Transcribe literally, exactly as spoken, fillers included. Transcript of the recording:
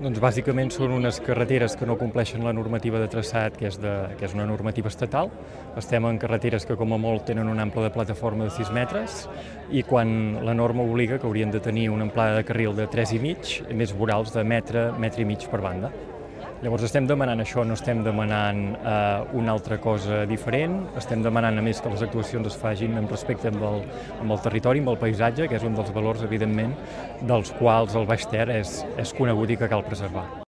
Doncs bàsicament són unes carreteres que no compleixen la normativa de traçat, que és, de, que és una normativa estatal. Estem en carreteres que com a molt tenen un ample de plataforma de sis metres i quan la norma obliga que haurien de tenir una amplada de carril de tres i mig, més vorals de metre, metre i mig per banda. Llavors estem demanant això, no estem demanant eh, una altra cosa diferent, estem demanant a més que les actuacions es facin en respecte amb el, amb el territori, amb el paisatge, que és un dels valors, evidentment, dels quals el Baix Ter és, és conegut i que cal preservar.